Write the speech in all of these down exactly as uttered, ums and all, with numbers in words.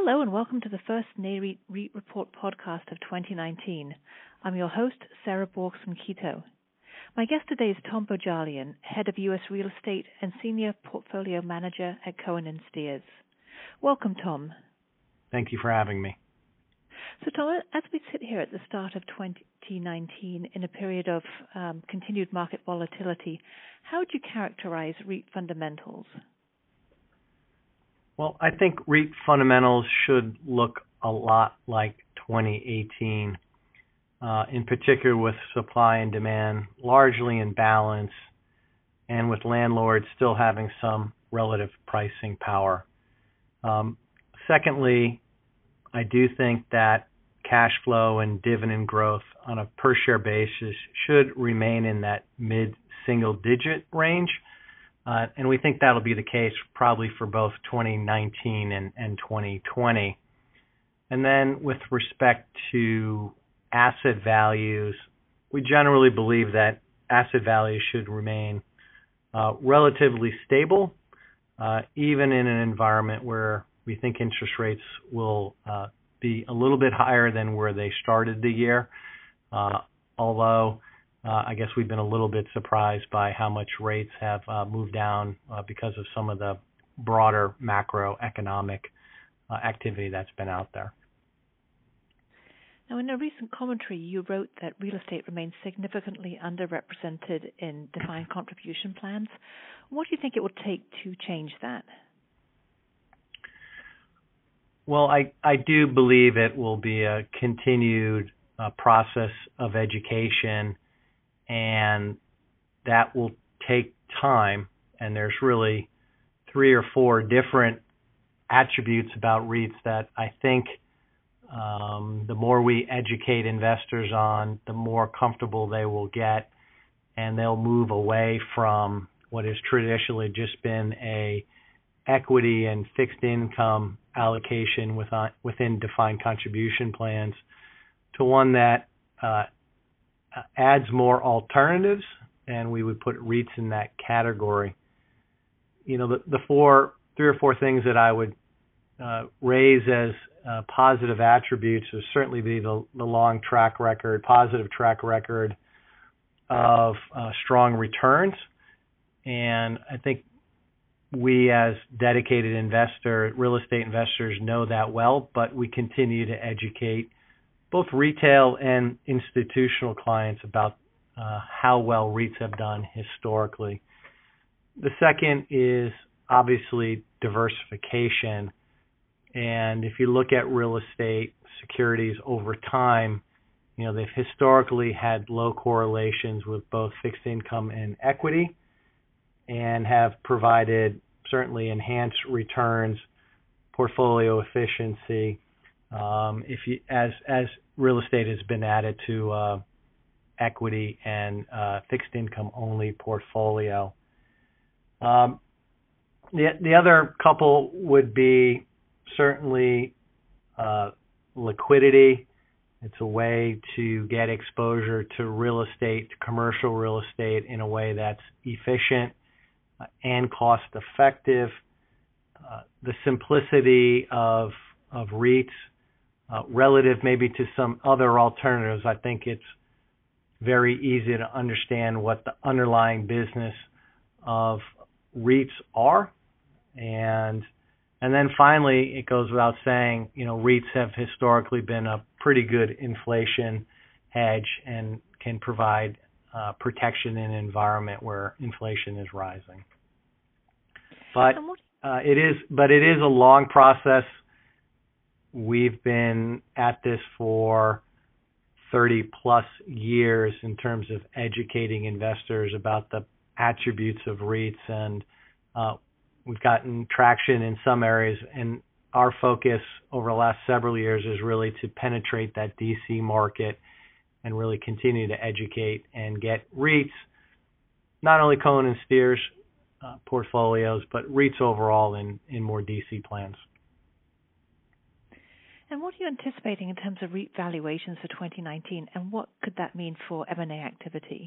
Hello and welcome to the first Nareit REIT Report podcast of twenty nineteen. I'm your host, Sarah Borgson-Keto. My guest today is Tom Bojalian, Head of U S Real Estate and Senior Portfolio Manager at Cohen and Steers. Welcome, Tom. Thank you for having me. So, Tom, as we sit here at the start of twenty nineteen in a period of um, continued market volatility, how would you characterize REIT fundamentals? Well, I think REIT fundamentals should look a lot like twenty eighteen, uh, in particular with supply and demand largely in balance and with landlords still having some relative pricing power. Um, secondly, I do think that cash flow and dividend growth on a per share basis should remain in that mid-single digit range. Uh, and we think that'll be the case probably for both twenty nineteen and, and twenty twenty. And then with respect to asset values, we generally believe that asset values should remain uh, relatively stable, uh, even in an environment where we think interest rates will uh, be a little bit higher than where they started the year, uh, although Uh, I guess we've been a little bit surprised by how much rates have uh, moved down uh, because of some of the broader macroeconomic uh, activity that's been out there. Now, in a recent commentary, you wrote that real estate remains significantly underrepresented in defined contribution plans. What do you think it will take to change that? Well, I, I do believe it will be a continued uh, process of education, and that will take time. And there's really three or four different attributes about REITs that I think um, the more we educate investors on, the more comfortable they will get, and they'll move away from what has traditionally just been a equity and fixed income allocation within, within defined contribution plans to one that uh, adds more alternatives, and we would put REITs in that category. You know, the, the four, three or four things that I would uh, raise as uh, positive attributes would certainly be the, the long track record, positive track record of uh, strong returns. And I think we as dedicated investor, real estate investors know that well, but we continue to educate both retail and institutional clients about uh, how well REITs have done historically. The second is obviously diversification. And if you look at real estate securities over time, you know, they've historically had low correlations with both fixed income and equity and have provided certainly enhanced returns, portfolio efficiency, Um, if you, as as real estate has been added to uh, equity and uh, fixed income only portfolio. Um, the the other couple would be certainly uh, liquidity. It's a way to get exposure to real estate, to commercial real estate in a way that's efficient uh, and cost effective. Uh, the simplicity of of REITs, Uh, relative maybe to some other alternatives, I think it's very easy to understand what the underlying business of REITs are. And and then finally, it goes without saying, you know, REITs have historically been a pretty good inflation hedge and can provide uh, protection in an environment where inflation is rising. But uh, it is, but it is a long process. We've been at this for thirty plus years in terms of educating investors about the attributes of REITs, and uh, we've gotten traction in some areas. And our focus over the last several years is really to penetrate that D C market and really continue to educate and get REITs, not only Cohen and Steers uh, portfolios, but REITs overall in, in more D C plans. And what are you anticipating in terms of REIT valuations for twenty nineteen, and what could that mean for M and A activity?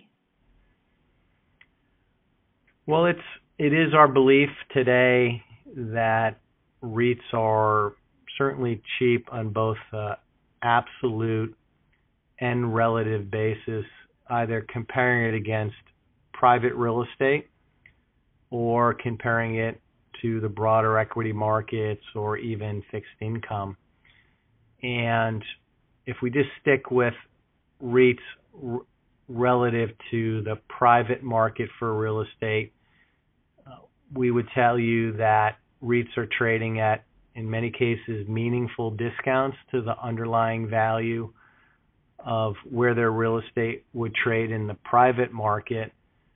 Well, it's it is our belief today that REITs are certainly cheap on both uh, absolute and relative basis, either comparing it against private real estate or comparing it to the broader equity markets or even fixed income. And if we just stick with REITs r- relative to the private market for real estate, uh, we would tell you that REITs are trading at, in many cases, meaningful discounts to the underlying value of where their real estate would trade in the private market.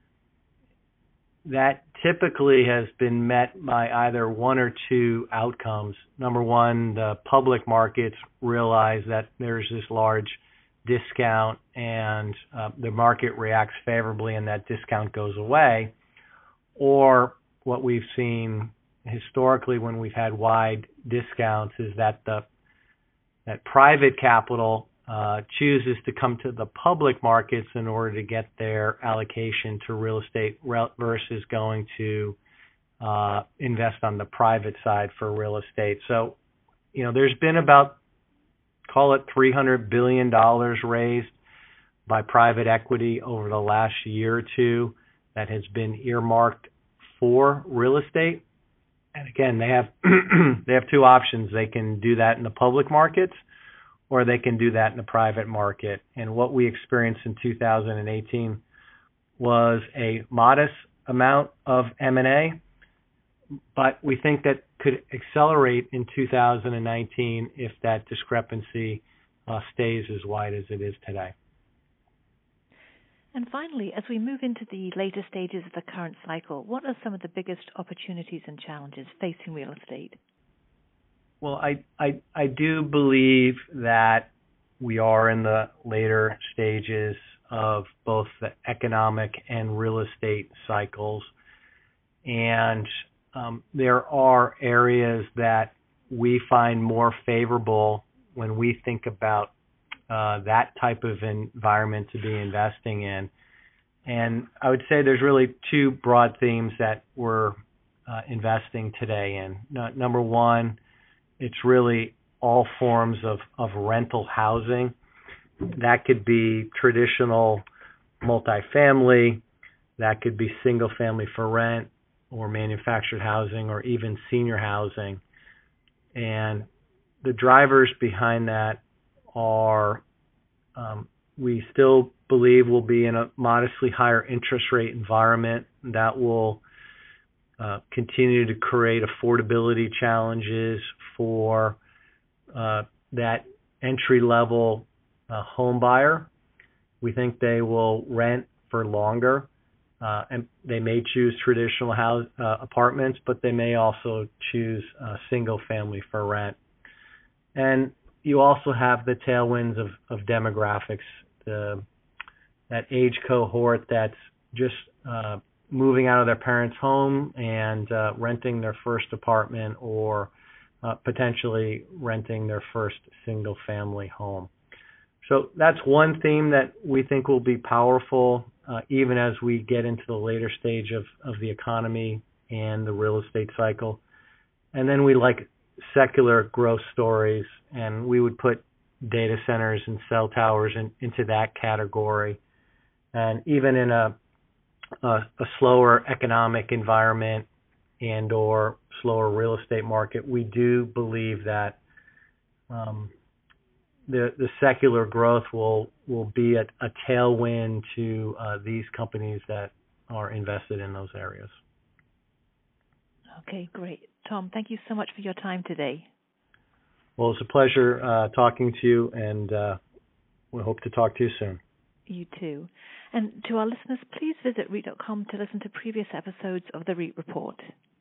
That typically has been met by either one or two outcomes. Number one, the public markets realize that there's this large discount and uh, the market reacts favorably and that discount goes away. Or what we've seen historically when we've had wide discounts is that the that private capital uh, chooses to come to the public markets in order to get their allocation to real estate versus going to uh, invest on the private side for real estate. So, you know, there's been about, call it three hundred billion dollars raised by private equity over the last year or two that has been earmarked for real estate. And again, they have they have two options. They can do that in the public markets, or they can do that in the private market. And what we experienced in two thousand eighteen was a modest amount of M and A, but we think that could accelerate in two thousand nineteen if that discrepancy uh, stays as wide as it is today. And finally, as we move into the later stages of the current cycle, what are some of the biggest opportunities and challenges facing real estate? Well, I, I, I do believe that we are in the later stages of both the economic and real estate cycles. And um, there are areas that we find more favorable when we think about uh, that type of environment to be investing in. And I would say there's really two broad themes that we're uh, investing today in. No, number one, it's really all forms of, of rental housing. That could be traditional multifamily, that could be single family for rent or manufactured housing or even senior housing. And the drivers behind that are um, we still believe we'll be in a modestly higher interest rate environment that will uh, continue to create affordability challenges for uh, that entry-level uh, home buyer. We think they will rent for longer, uh, and they may choose traditional house, uh, apartments, but they may also choose uh, single-family for rent. And you also have the tailwinds of, of demographics, the, that age cohort that's just uh, moving out of their parents' home and uh, renting their first apartment or uh, potentially renting their first single-family home. So that's one theme that we think will be powerful uh, even as we get into the later stage of, of the economy and the real estate cycle. And then we like secular growth stories, and we would put data centers and cell towers in, into that category. And even in a, a, a slower economic environment and or slower real estate market, we do believe that um, the the secular growth will will be a, a tailwind to uh, these companies that are invested in those areas. Okay, great. Tom, thank you so much for your time today. Well, it's a pleasure uh, talking to you, and uh, we hope to talk to you soon. You too. And to our listeners, please visit R E I T dot com to listen to previous episodes of the R E I T Report.